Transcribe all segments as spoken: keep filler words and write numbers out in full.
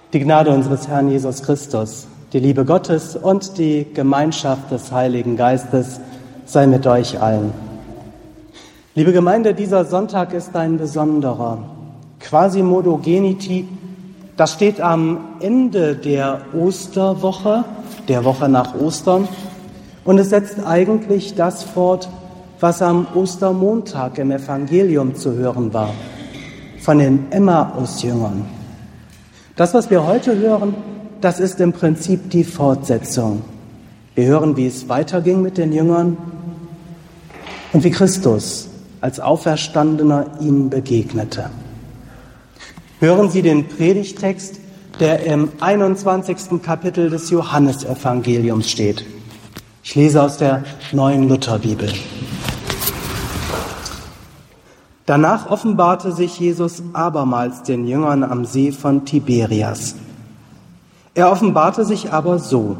Die Gnade unseres Herrn Jesus Christus, die Liebe Gottes und die Gemeinschaft des Heiligen Geistes sei mit euch allen. Liebe Gemeinde, dieser Sonntag ist ein besonderer. Quasimodo geniti, das steht am Ende der Osterwoche, der Woche nach Ostern, und es setzt eigentlich das fort, was am Ostermontag im Evangelium zu hören war, von den Emmaus-Jüngern. Das, was wir heute hören, das ist im Prinzip die Fortsetzung. Wir hören, wie es weiterging mit den Jüngern und wie Christus als Auferstandener ihnen begegnete. Hören Sie den Predigttext, der im einundzwanzigsten Kapitel des Johannesevangeliums steht. Ich lese aus der Neuen Lutherbibel. Danach offenbarte sich Jesus abermals den Jüngern am See von Tiberias. Er offenbarte sich aber so.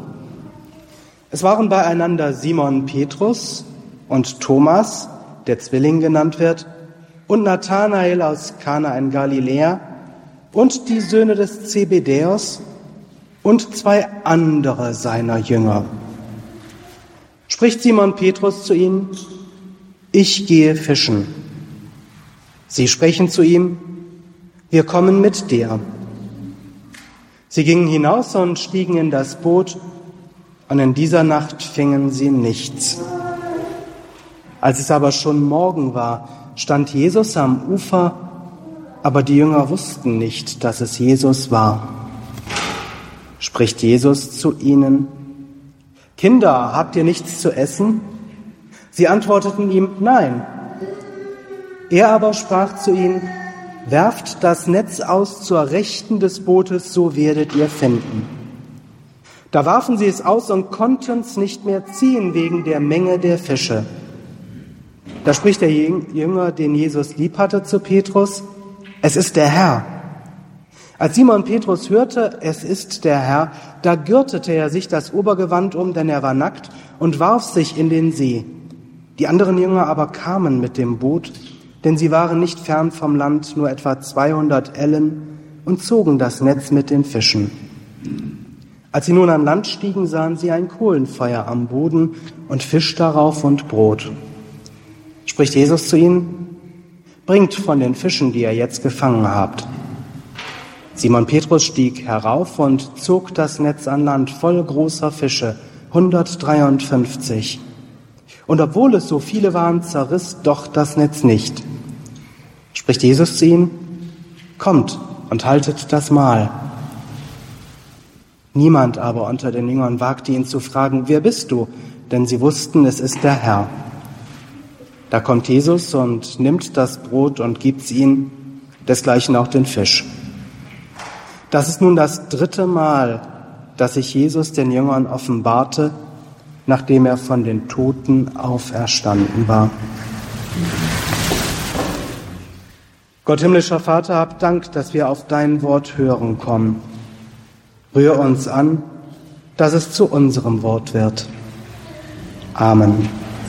Es waren beieinander Simon Petrus und Thomas, der Zwilling genannt wird, und Nathanael aus Kana in Galiläa und die Söhne des Zebedäus und zwei andere seiner Jünger. Spricht Simon Petrus zu ihnen: Ich gehe fischen. Sie sprechen zu ihm: Wir kommen mit dir. Sie gingen hinaus und stiegen in das Boot, und in dieser Nacht fingen sie nichts. Als es aber schon Morgen war, stand Jesus am Ufer, aber die Jünger wussten nicht, dass es Jesus war. Spricht Jesus zu ihnen: Kinder, habt ihr nichts zu essen? Sie antworteten ihm: Nein. Er aber sprach zu ihnen: Werft das Netz aus zur Rechten des Bootes, so werdet ihr finden. Da warfen sie es aus und konnten es nicht mehr ziehen wegen der Menge der Fische. Da spricht der Jünger, den Jesus lieb hatte, zu Petrus: Es ist der Herr. Als Simon Petrus hörte, es ist der Herr, da gürtete er sich das Obergewand um, denn er war nackt, und warf sich in den See. Die anderen Jünger aber kamen mit dem Boot, denn sie waren nicht fern vom Land, nur etwa zweihundert Ellen, und zogen das Netz mit den Fischen. Als sie nun an Land stiegen, sahen sie ein Kohlenfeuer am Boden und Fisch darauf und Brot. Spricht Jesus zu ihnen: Bringt von den Fischen, die ihr jetzt gefangen habt. Simon Petrus stieg herauf und zog das Netz an Land voll großer Fische, hundertdreiundfünfzig. Und obwohl es so viele waren, zerriss doch das Netz nicht. Spricht Jesus zu ihnen: Kommt und haltet das Mahl. Niemand aber unter den Jüngern wagte ihn zu fragen: Wer bist du? Denn sie wussten, es ist der Herr. Da kommt Jesus und nimmt das Brot und gibt's ihnen, desgleichen auch den Fisch. Das ist nun das dritte Mal, dass sich Jesus den Jüngern offenbarte, nachdem er von den Toten auferstanden war. Gott, himmlischer Vater, hab Dank, dass wir auf dein Wort hören kommen. Rühr uns an, dass es zu unserem Wort wird. Amen.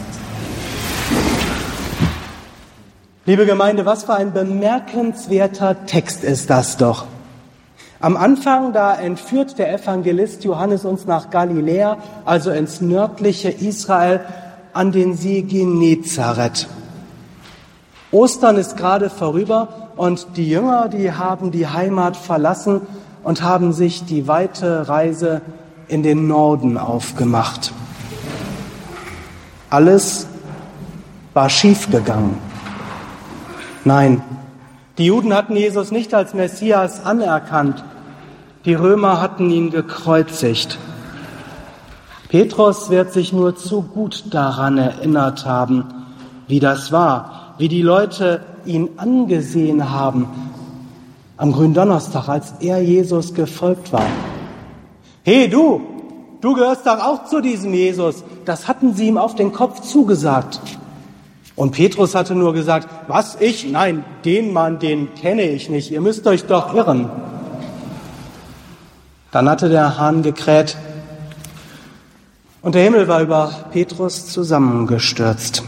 Liebe Gemeinde, was für ein bemerkenswerter Text ist das doch. Am Anfang, da entführt der Evangelist Johannes uns nach Galiläa, also ins nördliche Israel, an den See Genezareth. Ostern ist gerade vorüber und die Jünger, die haben die Heimat verlassen und haben sich die weite Reise in den Norden aufgemacht. Alles war schiefgegangen. Nein, die Juden hatten Jesus nicht als Messias anerkannt. Die Römer hatten ihn gekreuzigt. Petrus wird sich nur zu gut daran erinnert haben, wie das war, wie die Leute ihn angesehen haben am Gründonnerstag, als er Jesus gefolgt war. Hey du, du gehörst doch auch zu diesem Jesus. Das hatten sie ihm auf den Kopf zugesagt. Und Petrus hatte nur gesagt: Was, ich? Nein, den Mann, den kenne ich nicht. Ihr müsst euch doch irren. Dann hatte der Hahn gekräht und der Himmel war über Petrus zusammengestürzt.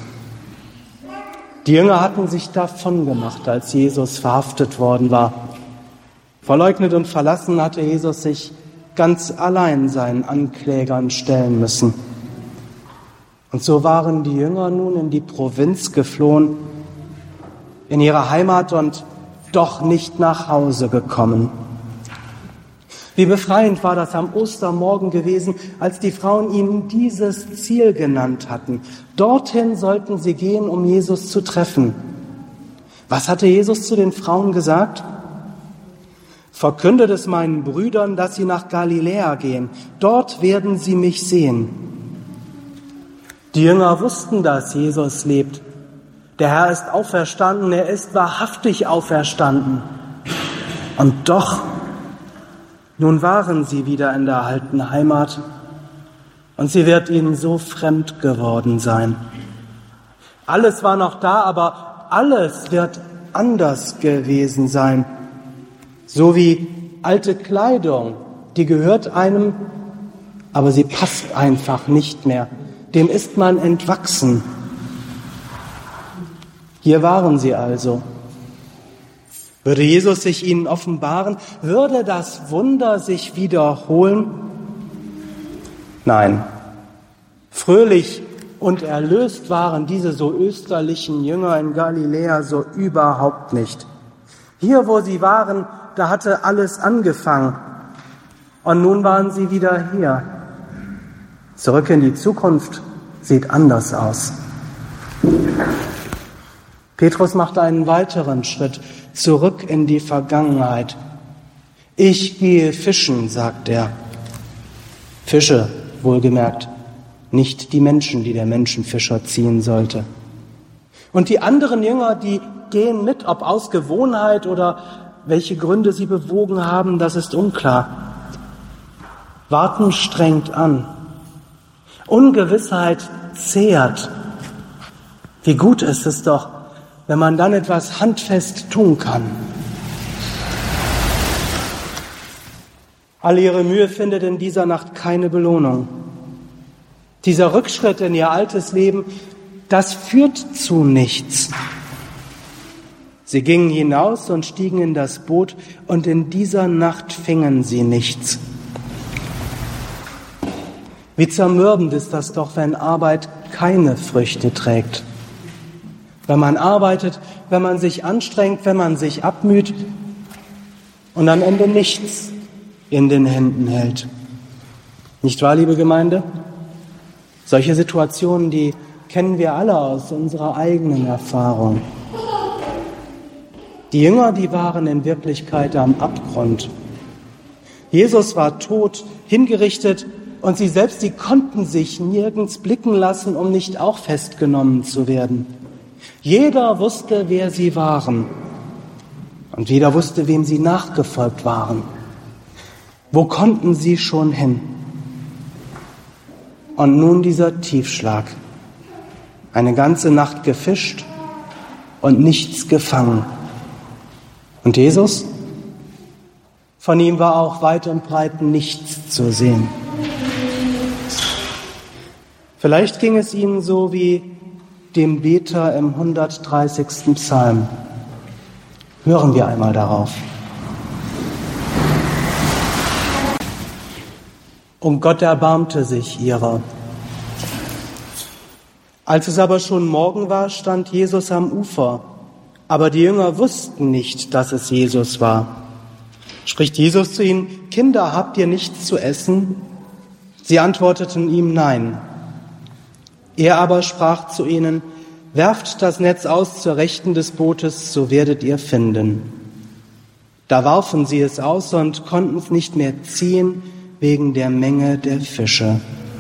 Die Jünger hatten sich davon gemacht, als Jesus verhaftet worden war. Verleugnet und verlassen hatte Jesus sich ganz allein seinen Anklägern stellen müssen. Und so waren die Jünger nun in die Provinz geflohen, in ihre Heimat und doch nicht nach Hause gekommen. Wie befreiend war das am Ostermorgen gewesen, als die Frauen ihnen dieses Ziel genannt hatten. Dorthin sollten sie gehen, um Jesus zu treffen. Was hatte Jesus zu den Frauen gesagt? Verkündet es meinen Brüdern, dass sie nach Galiläa gehen. Dort werden sie mich sehen. Die Jünger wussten, dass Jesus lebt. Der Herr ist auferstanden, er ist wahrhaftig auferstanden. Und doch, nun waren sie wieder in der alten Heimat und sie wird ihnen so fremd geworden sein. Alles war noch da, aber alles wird anders gewesen sein. So wie alte Kleidung, die gehört einem, aber sie passt einfach nicht mehr. Dem ist man entwachsen. Hier waren sie also. Würde Jesus sich ihnen offenbaren, würde das Wunder sich wiederholen? Nein. Fröhlich und erlöst waren diese so österlichen Jünger in Galiläa so überhaupt nicht. Hier, wo sie waren, da hatte alles angefangen. Und nun waren sie wieder hier. Zurück in die Zukunft sieht anders aus. Petrus machte einen weiteren Schritt zurück in die Vergangenheit. Ich gehe fischen, sagt er. Fische, wohlgemerkt, nicht die Menschen, die der Menschenfischer ziehen sollte. Und die anderen Jünger, die gehen mit, ob aus Gewohnheit oder welche Gründe sie bewogen haben, das ist unklar. Warten strengt an. Ungewissheit zehrt. Wie gut ist es doch, wenn man dann etwas handfest tun kann. All ihre Mühe findet in dieser Nacht keine Belohnung. Dieser Rückschritt in ihr altes Leben, das führt zu nichts. Sie gingen hinaus und stiegen in das Boot, und in dieser Nacht fingen sie nichts. Wie zermürbend ist das doch, wenn Arbeit keine Früchte trägt. Wenn man arbeitet, wenn man sich anstrengt, wenn man sich abmüht und am Ende nichts in den Händen hält. Nicht wahr, liebe Gemeinde? Solche Situationen, die kennen wir alle aus unserer eigenen Erfahrung. Die Jünger, die waren in Wirklichkeit am Abgrund. Jesus war tot, hingerichtet, und sie selbst, sie konnten sich nirgends blicken lassen, um nicht auch festgenommen zu werden. Jeder wusste, wer sie waren, und jeder wusste, wem sie nachgefolgt waren. Wo konnten sie schon hin? Und nun dieser Tiefschlag. Eine ganze Nacht gefischt und nichts gefangen. Und Jesus? Von ihm war auch weit und breit nichts zu sehen. Vielleicht ging es ihnen so wie dem Beter im hundertdreißigsten Psalm. Hören wir einmal darauf. Und Gott erbarmte sich ihrer. Als es aber schon Morgen war, stand Jesus am Ufer. Aber die Jünger wussten nicht, dass es Jesus war. Spricht Jesus zu ihnen: Kinder, habt ihr nichts zu essen? Sie antworteten ihm: Nein. Er aber sprach zu ihnen: Werft das Netz aus zur Rechten des Bootes, so werdet ihr finden. Da warfen sie es aus und konnten es nicht mehr ziehen wegen der Menge der Fische.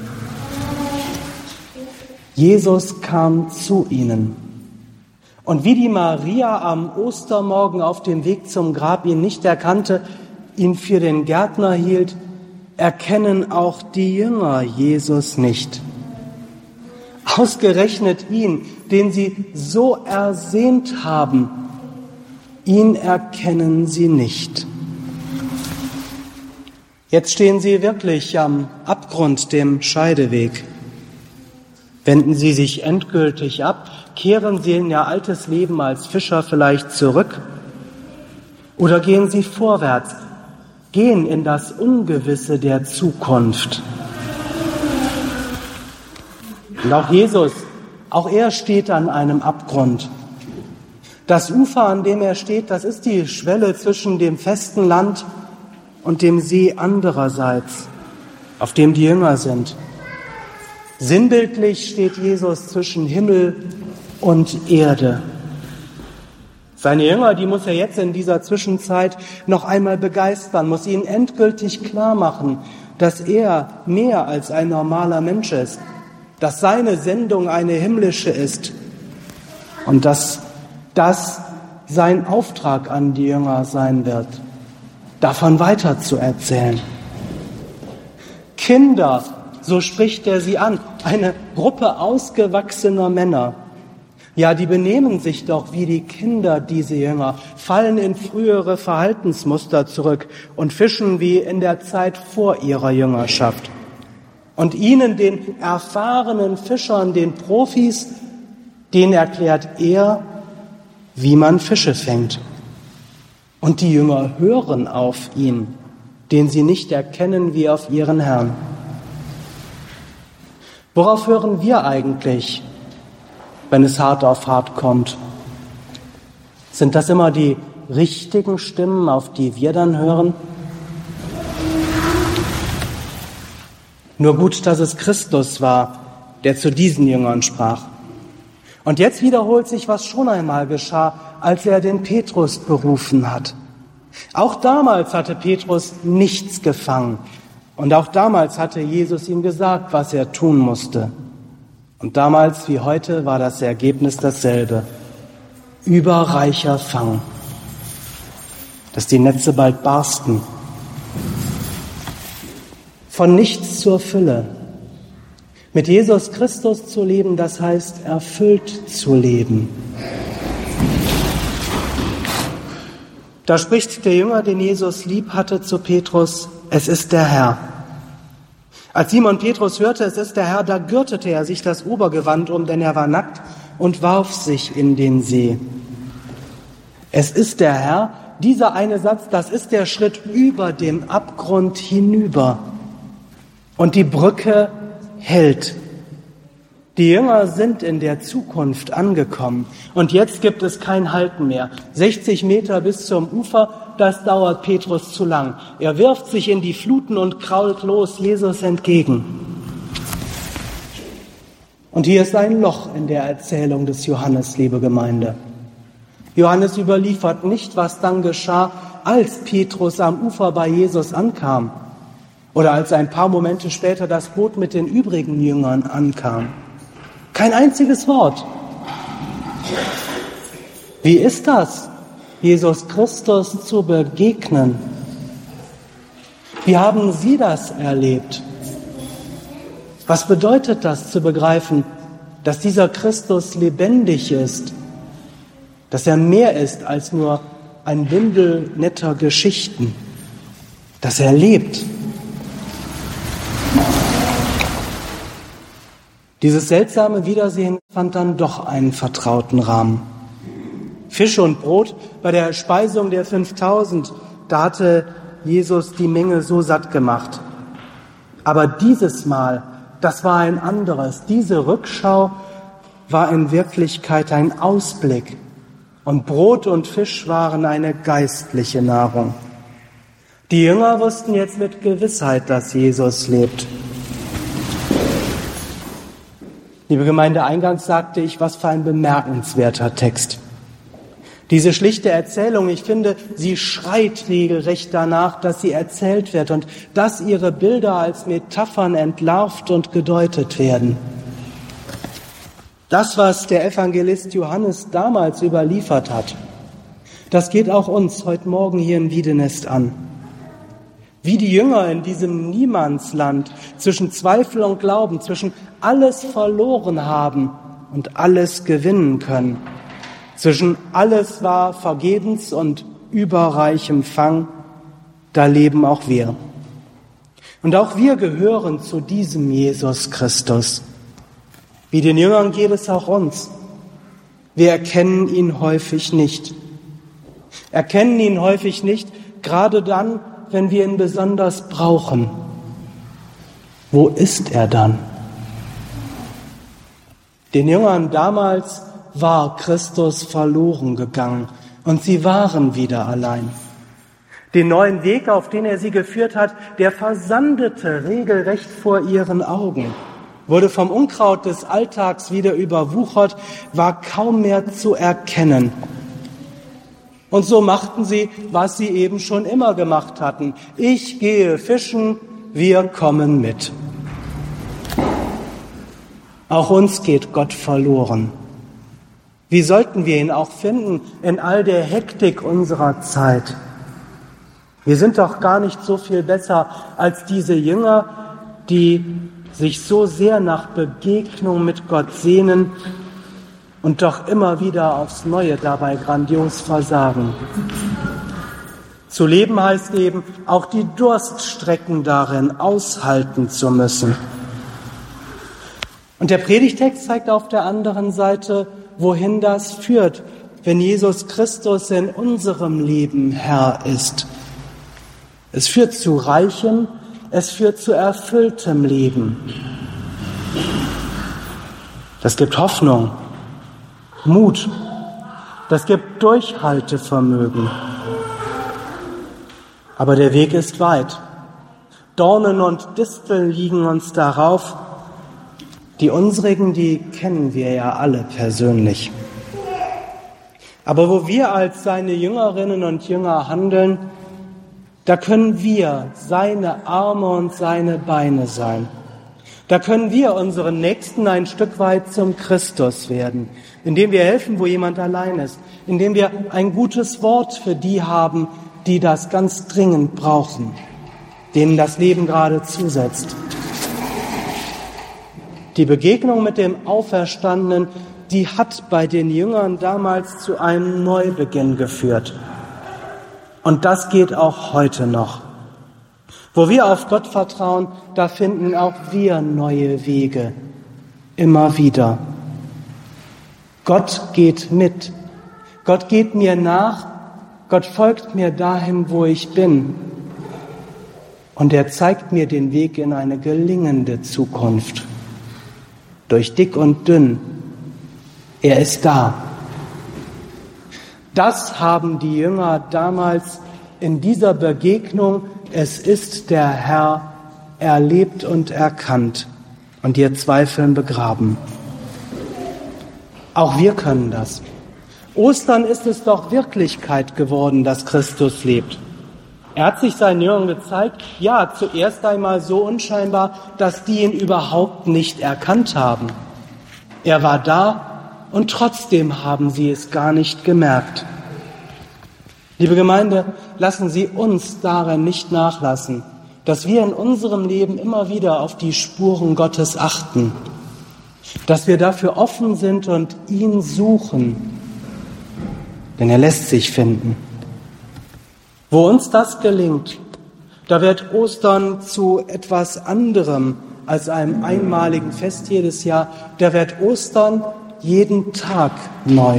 Jesus kam zu ihnen. Und wie die Maria am Ostermorgen auf dem Weg zum Grab ihn nicht erkannte, ihn für den Gärtner hielt, erkennen auch die Jünger Jesus nicht. Ausgerechnet ihn, den sie so ersehnt haben, ihn erkennen sie nicht. Jetzt stehen sie wirklich am Abgrund, dem Scheideweg. Wenden sie sich endgültig ab? Kehren sie in ihr altes Leben als Fischer vielleicht zurück? Oder gehen sie vorwärts, gehen in das Ungewisse der Zukunft? Und auch Jesus, auch er steht an einem Abgrund. Das Ufer, an dem er steht, das ist die Schwelle zwischen dem festen Land und dem See andererseits, auf dem die Jünger sind. Sinnbildlich steht Jesus zwischen Himmel und Erde. Seine Jünger, die muss er jetzt in dieser Zwischenzeit noch einmal begeistern, muss ihnen endgültig klar machen, dass er mehr als ein normaler Mensch ist, dass seine Sendung eine himmlische ist und dass das sein Auftrag an die Jünger sein wird, davon weiter zu erzählen. Kinder, so spricht er sie an, eine Gruppe ausgewachsener Männer. Ja, die benehmen sich doch wie die Kinder, diese Jünger, fallen in frühere Verhaltensmuster zurück und fischen wie in der Zeit vor ihrer Jüngerschaft. Und ihnen, den erfahrenen Fischern, den Profis, denen erklärt er, wie man Fische fängt. Und die Jünger hören auf ihn, den sie nicht erkennen wie auf ihren Herrn. Worauf hören wir eigentlich, wenn es hart auf hart kommt? Sind das immer die richtigen Stimmen, auf die wir dann hören? Nur gut, dass es Christus war, der zu diesen Jüngern sprach. Und jetzt wiederholt sich, was schon einmal geschah, als er den Petrus berufen hat. Auch damals hatte Petrus nichts gefangen. Und auch damals hatte Jesus ihm gesagt, was er tun musste. Und damals wie heute war das Ergebnis dasselbe. Überreicher Fang. Dass die Netze bald barsten. Von nichts zur Fülle. Mit Jesus Christus zu leben, das heißt, erfüllt zu leben. Da spricht der Jünger, den Jesus lieb hatte, zu Petrus, es ist der Herr. Als Simon Petrus hörte, es ist der Herr, da gürtete er sich das Obergewand um, denn er war nackt, und warf sich in den See. Es ist der Herr, dieser eine Satz, das ist der Schritt über dem Abgrund hinüber. Und die Brücke hält. Die Jünger sind in der Zukunft angekommen und jetzt gibt es kein Halten mehr. sechzig Meter bis zum Ufer, das dauert Petrus zu lang. Er wirft sich in die Fluten und krault los Jesus entgegen. Und hier ist ein Loch in der Erzählung des Johannes, liebe Gemeinde. Johannes überliefert nicht, was dann geschah, als Petrus am Ufer bei Jesus ankam oder als ein paar Momente später das Boot mit den übrigen Jüngern ankam. Kein einziges Wort. Wie ist das, Jesus Christus zu begegnen? Wie haben Sie das erlebt? Was bedeutet das zu begreifen, dass dieser Christus lebendig ist, dass er mehr ist als nur ein Bündel netter Geschichten, dass er lebt? Dieses seltsame Wiedersehen fand dann doch einen vertrauten Rahmen. Fisch und Brot bei der Speisung der fünftausend, da hatte Jesus die Menge so satt gemacht. Aber dieses Mal, das war ein anderes. Diese Rückschau war in Wirklichkeit ein Ausblick. Und Brot und Fisch waren eine geistliche Nahrung. Die Jünger wussten jetzt mit Gewissheit, dass Jesus lebt. Liebe Gemeinde, eingangs sagte ich, was für ein bemerkenswerter Text. Diese schlichte Erzählung, ich finde, sie schreit regelrecht danach, dass sie erzählt wird und dass ihre Bilder als Metaphern entlarvt und gedeutet werden. Das, was der Evangelist Johannes damals überliefert hat, das geht auch uns heute Morgen hier in Wiedenest an. Wie die Jünger in diesem Niemandsland zwischen Zweifel und Glauben, zwischen alles verloren haben und alles gewinnen können, zwischen alles war vergebens und überreichem Fang, da leben auch wir. Und auch wir gehören zu diesem Jesus Christus. Wie den Jüngern geht es auch uns. Wir erkennen ihn häufig nicht. erkennen ihn häufig nicht, gerade dann, wenn wir ihn besonders brauchen. Wo ist er dann? Den Jüngern damals war Christus verloren gegangen und sie waren wieder allein. Den neuen Weg, auf den er sie geführt hat, der versandete regelrecht vor ihren Augen, wurde vom Unkraut des Alltags wieder überwuchert, war kaum mehr zu erkennen. Und so machten sie, was sie eben schon immer gemacht hatten. Ich gehe fischen, wir kommen mit. Auch uns geht Gott verloren. Wie sollten wir ihn auch finden in all der Hektik unserer Zeit? Wir sind doch gar nicht so viel besser als diese Jünger, die sich so sehr nach Begegnung mit Gott sehnen und doch immer wieder aufs Neue dabei grandios versagen. Zu leben heißt eben, auch die Durststrecken darin aushalten zu müssen. Und der Predigtext zeigt auf der anderen Seite, wohin das führt, wenn Jesus Christus in unserem Leben Herr ist. Es führt zu reichem, es führt zu erfülltem Leben. Das gibt Hoffnung, Mut, das gibt Durchhaltevermögen. Aber der Weg ist weit. Dornen und Disteln liegen uns darauf. Die unsrigen, die kennen wir ja alle persönlich. Aber wo wir als seine Jüngerinnen und Jünger handeln, da können wir seine Arme und seine Beine sein. Da können wir unseren Nächsten ein Stück weit zum Christus werden, indem wir helfen, wo jemand allein ist, indem wir ein gutes Wort für die haben, die das ganz dringend brauchen, denen das Leben gerade zusetzt. Die Begegnung mit dem Auferstandenen, die hat bei den Jüngern damals zu einem Neubeginn geführt. Und das geht auch heute noch. Wo wir auf Gott vertrauen, da finden auch wir neue Wege. Immer wieder. Gott geht mit. Gott geht mir nach. Gott folgt mir dahin, wo ich bin. Und er zeigt mir den Weg in eine gelingende Zukunft. Durch dick und dünn. Er ist da. Das haben die Jünger damals in dieser Begegnung, es ist der Herr, erlebt und erkannt und ihr Zweifeln begraben. Auch wir können das. Ostern ist es doch Wirklichkeit geworden, dass Christus lebt. Er hat sich seinen Jüngern gezeigt, ja, zuerst einmal so unscheinbar, dass die ihn überhaupt nicht erkannt haben. Er war da und trotzdem haben sie es gar nicht gemerkt. Liebe Gemeinde, lassen Sie uns darin nicht nachlassen, dass wir in unserem Leben immer wieder auf die Spuren Gottes achten, dass wir dafür offen sind und ihn suchen, denn er lässt sich finden. Wo uns das gelingt, da wird Ostern zu etwas anderem als einem einmaligen Fest jedes Jahr. Da wird Ostern jeden Tag neu.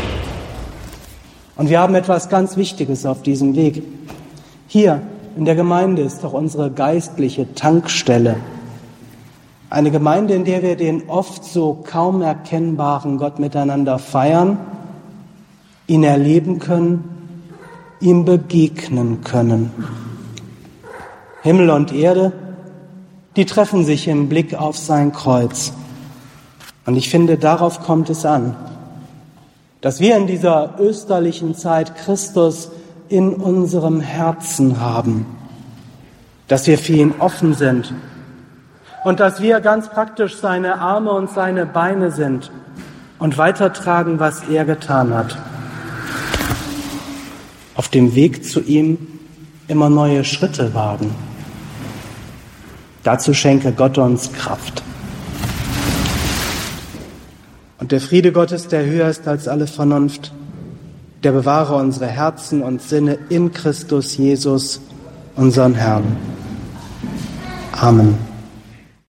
Und wir haben etwas ganz Wichtiges auf diesem Weg. Hier in der Gemeinde ist doch unsere geistliche Tankstelle. Eine Gemeinde, in der wir den oft so kaum erkennbaren Gott miteinander feiern, ihn erleben können, ihm begegnen können. Himmel und Erde, die treffen sich im Blick auf sein Kreuz. Und ich finde, darauf kommt es an, dass wir in dieser österlichen Zeit Christus in unserem Herzen haben, dass wir für ihn offen sind und dass wir ganz praktisch seine Arme und seine Beine sind und weitertragen, was er getan hat. Auf dem Weg zu ihm immer neue Schritte wagen. Dazu schenke Gott uns Kraft. Und der Friede Gottes, der höher ist als alle Vernunft, der bewahre unsere Herzen und Sinne in Christus Jesus, unseren Herrn. Amen.